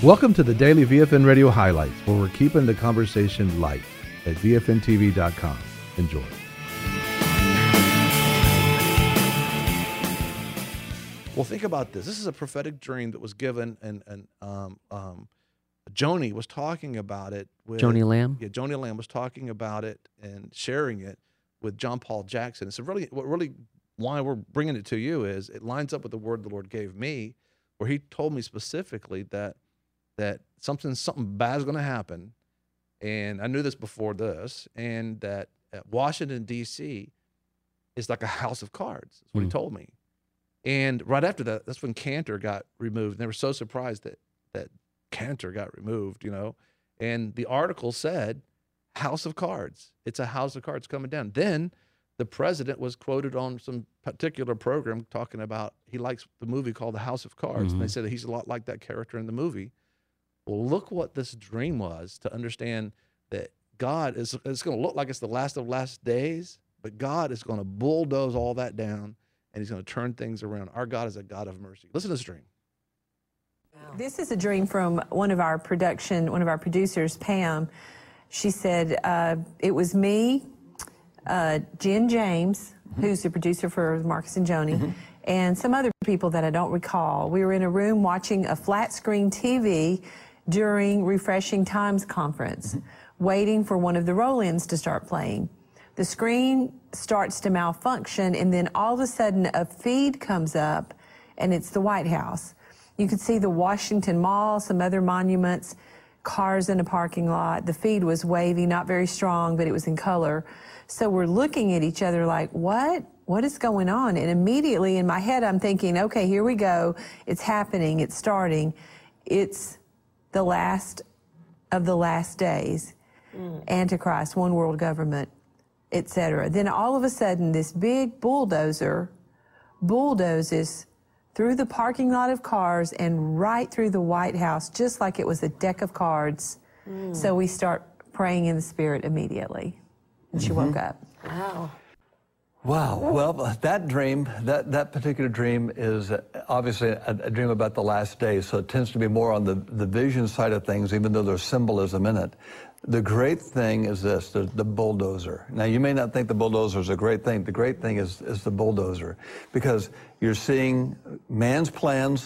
Welcome to the Daily VFN Radio Highlights, where we're keeping the conversation light at VFNTV.com. Enjoy. Well, think about this. This is a prophetic dream that was given, and Joni was talking about it with Joni Lamb? Yeah, Joni Lamb was talking about it and sharing it with John Paul Jackson. So really why we're bringing it to you is it lines up with the word the Lord gave me, where he told me specifically that something bad is going to happen. And I knew this before this, and that Washington, D.C. is like a house of cards. That's what he told me. And right after that, that's when Cantor got removed. And they were so surprised that Cantor got removed, And the article said, house of cards. It's a house of cards coming down. Then the president was quoted on some particular program talking about he likes the movie called The House of Cards. Mm-hmm. And they said that he's a lot like that character in the movie. Well, look what this dream was, to understand that God it's going to look like it's the last of last days, but God is going to bulldoze all that down, and he's going to turn things around. Our God is a God of mercy. Listen to this dream. This is a dream from one of our producers, Pam. She said, it was me, Jen James, who's the producer for Marcus and Joni, and some other people that I don't recall. We were in a room watching a flat screen TV during Refreshing Times conference, waiting for one of the roll-ins to start playing. The screen starts to malfunction, and then all of a sudden a feed comes up, and it's the White House. You could see the Washington Mall, some other monuments, cars in a parking lot. The feed was wavy, not very strong, but it was in color. So we're looking at each other like, what? What is going on? And immediately in my head, I'm thinking, okay, here we go. It's happening. It's starting. It's the last of the last days. Antichrist, one world government, etc. Then all of a sudden, this big bulldozer bulldozes through the parking lot of cars and right through the White House, just like it was a deck of cards. So we start praying in the Spirit immediately. And she woke up. Wow. Wow. Well, that dream, that particular dream is obviously a dream about the last days, so it tends to be more on the vision side of things, even though there's symbolism in it. The great thing is this, the bulldozer. Now, you may not think the bulldozer is a great thing. The great thing is the bulldozer, because you're seeing man's plans,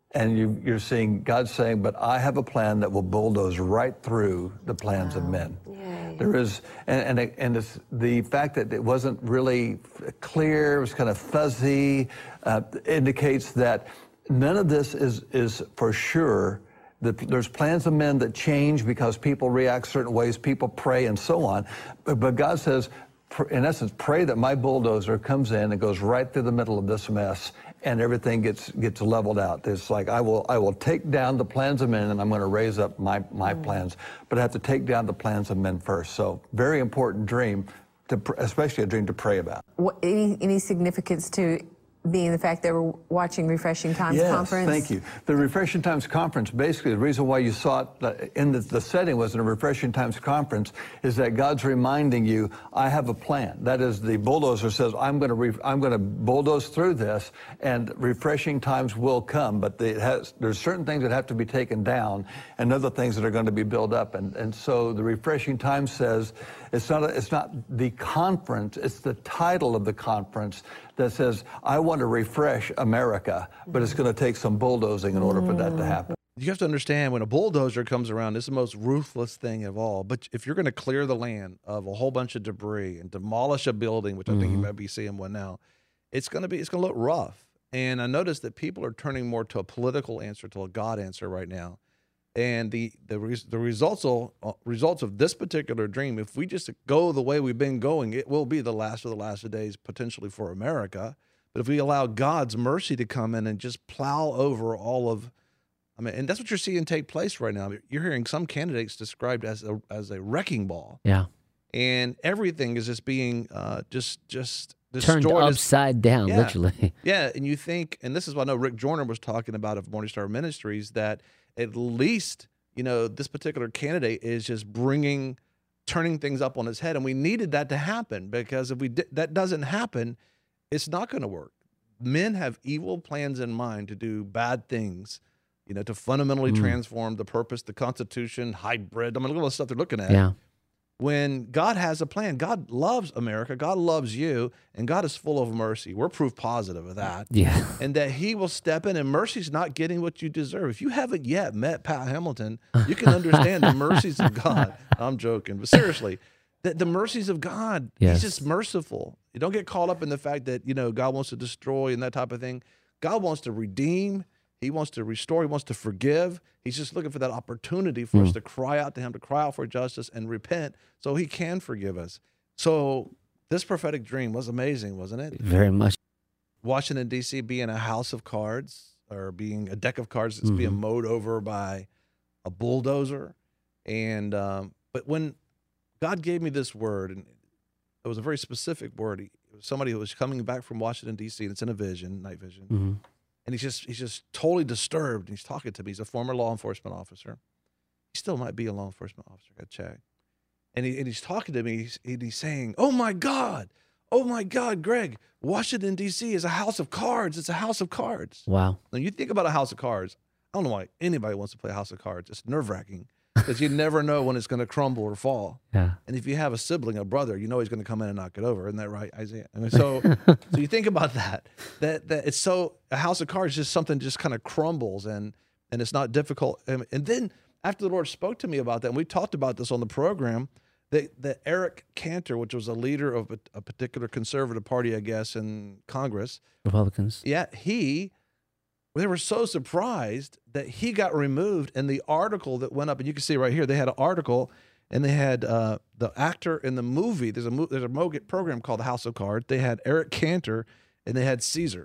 and you're seeing God saying, but I have a plan that will bulldoze right through the plans of men. Yay. There is, and it's the fact that it wasn't really clear, it was kind of fuzzy, indicates that none of this is for sure. There's plans of men that change because people react certain ways, people pray and so on. But God says, in essence, pray that my bulldozer comes in and goes right through the middle of this mess, and everything gets leveled out. It's like I will take down the plans of men, and I'm going to raise up my plans. But I have to take down the plans of men first. So very important dream, especially a dream to pray about. Any significance to being the fact that we're watching Refreshing Times conference? Yes, thank you. The Refreshing Times conference, basically the reason why you saw it in the setting was in a Refreshing Times conference, is that God's reminding you, I have a plan. That is, the bulldozer says, I'm going to bulldoze through this, and Refreshing Times will come, but there's certain things that have to be taken down and other things that are going to be built up. And so the Refreshing Times says, it's not the conference, it's the title of the conference that says, I want to refresh America, but it's going to take some bulldozing in order for that to happen. You have to understand, when a bulldozer comes around, it's the most ruthless thing of all. But if you're going to clear the land of a whole bunch of debris and demolish a building, which I think you might be seeing one now, it's going to look rough. And I noticed that people are turning more to a political answer, to a God answer right now. And the results of this particular dream, if we just go the way we've been going, it will be the last of the last of days potentially for America. But if we allow God's mercy to come in and just plow over all of, and that's what you're seeing take place right now. You're hearing some candidates described as a wrecking ball. Yeah. And everything is just being just turned destroyed upside down, literally. Yeah, and you think, and this is what I know Rick Joyner was talking about of Morning Star Ministries, that at least, this particular candidate is just turning things up on its head. And we needed that to happen, because if that doesn't happen, it's not going to work. Men have evil plans in mind to do bad things, to fundamentally transform the purpose, the Constitution, hybrid. I mean, look at all the stuff they're looking at. Yeah. When God has a plan, God loves America, God loves you, and God is full of mercy. We're proof positive of that. Yeah. And that he will step in, and mercy's not getting what you deserve. If you haven't yet met Pat Hamilton, you can understand the mercies of God. I'm joking, but seriously, the mercies of God, Yes. he's just merciful. You don't get caught up in the fact that, God wants to destroy and that type of thing. God wants to redeem. He wants to restore. He wants to forgive. He's just looking for that opportunity for us to cry out to him, to cry out for justice and repent so he can forgive us. So this prophetic dream was amazing, wasn't it? Very much. Washington, D.C. being a house of cards or being a deck of cards that's being mowed over by a bulldozer. And but when God gave me this word, and it was a very specific word. It was somebody who was coming back from Washington, D.C., and it's in a vision, night vision. Mm-hmm. And he's just totally disturbed. And he's talking to me. He's a former law enforcement officer. He still might be a law enforcement officer. I got to check. And he's talking to me. He's saying, oh my God, Greg, Washington, D.C. is a house of cards. It's a house of cards. Wow. Now, you think about a house of cards. I don't know why anybody wants to play a house of cards. It's nerve-wracking because you never know when it's going to crumble or fall. Yeah. And if you have a sibling, a brother, he's going to come in and knock it over. Isn't that right, Isaiah? I mean, so you think about that it's so, a house of cards, just something just kind of crumbles and it's not difficult. And then after the Lord spoke to me about that, and we talked about this on the program, that Eric Cantor, which was a leader of a particular conservative party, I guess, in Congress. Republicans. Yeah, they were so surprised that he got removed, and the article that went up, and you can see right here, they had an article, and they had the actor in the movie. There's a program called The House of Cards. They had Eric Cantor, and they had Caesar.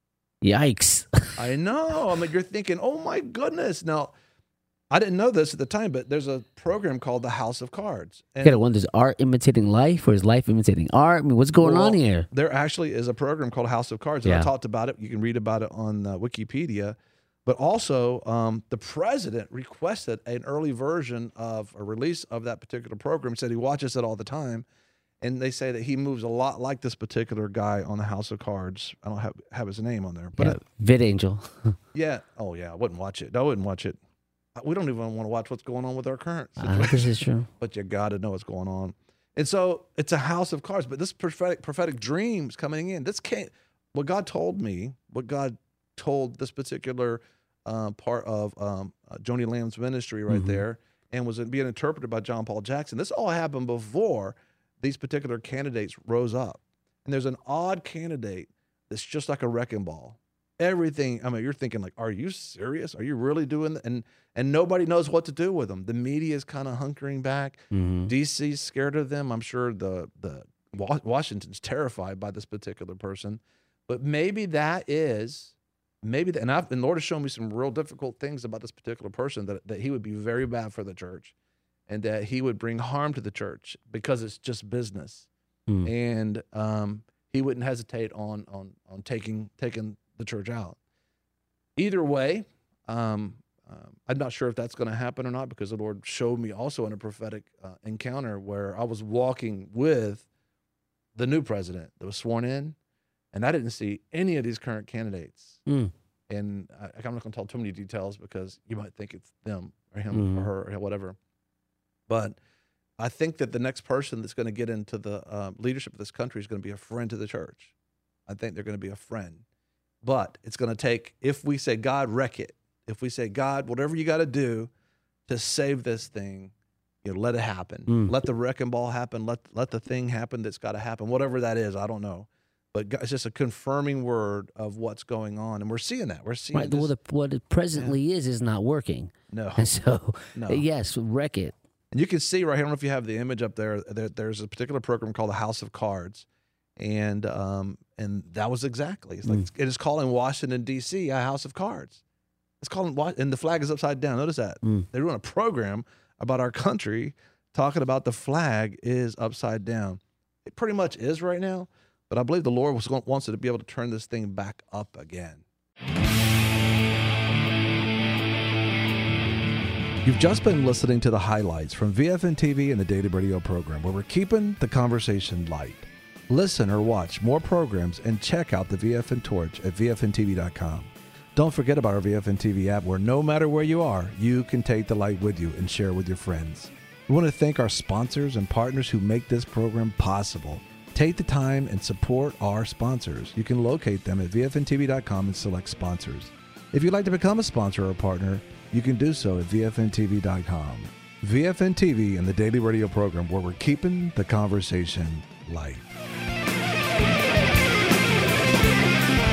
Yikes. I know. I mean, you're thinking, oh my goodness. Now, I didn't know this at the time, but there's a program called The House of Cards. And you gotta wonder, is art imitating life or is life imitating art? I mean, what's going on here? There actually is a program called House of Cards, and I talked about it. You can read about it on Wikipedia. But also, the president requested an early version of a release of that particular program. He said he watches it all the time, and they say that he moves a lot like this particular guy on the House of Cards. I don't have his name on there, but VidAngel. Yeah. Oh yeah, I wouldn't watch it. I wouldn't watch it. We don't even want to watch what's going on with our current situation. This is true. But you got to know what's going on. And so it's a house of cards. But this prophetic dream is coming in. What God told me, what God told this particular part of Joni Lamb's ministry right there, and was being interpreted by John Paul Jackson. This all happened before these particular candidates rose up. And there's an odd candidate that's just like a wrecking ball. Everything, I mean, you're thinking like, are you serious? Are you really doing that? And nobody knows what to do with them. The media is kind of hunkering back. DC's scared of them. I'm sure the Washington's terrified by this particular person. But maybe and the Lord has shown me some real difficult things about this particular person, that he would be very bad for the church and that he would bring harm to the church because it's just business. And he wouldn't hesitate on taking the church out. Either way, I'm not sure if that's going to happen or not, because the Lord showed me also in a prophetic encounter where I was walking with the new president that was sworn in, and I didn't see any of these current candidates. And I'm not going to tell too many details because you might think it's them or him or her or whatever. But I think that the next person that's going to get into the leadership of this country is going to be a friend to the church. I think they're going to be a friend. But it's going to take, if we say, God, wreck it. If we say, God, whatever you got to do to save this thing, let it happen. Let the wrecking ball happen. Let the thing happen that's got to happen. Whatever that is, I don't know. But it's just a confirming word of what's going on. And we're seeing that. We're seeing what it presently is not working. No. And so, no. Yes, wreck it. And you can see right here, I don't know if you have the image up there, there's a particular program called the House of Cards. And that was exactly. It's like it is calling Washington, D.C. a house of cards. It's calling, and the flag is upside down. Notice that. They're doing a program about our country talking about the flag is upside down. It pretty much is right now, but I believe the Lord wants to be able to turn this thing back up again. You've just been listening to the highlights from VFN TV and the Daily Radio program, where we're keeping the conversation light. Listen or watch more programs and check out the VFN Torch at VFNTV.com. Don't forget about our VFN TV app, where no matter where you are, you can take the light with you and share with your friends. We want to thank our sponsors and partners who make this program possible. Take the time and support our sponsors. You can locate them at vfntv.com and select sponsors. If you'd like to become a sponsor or a partner, you can do so at vfntv.com. VFN TV and the daily radio program where we're keeping the conversation light.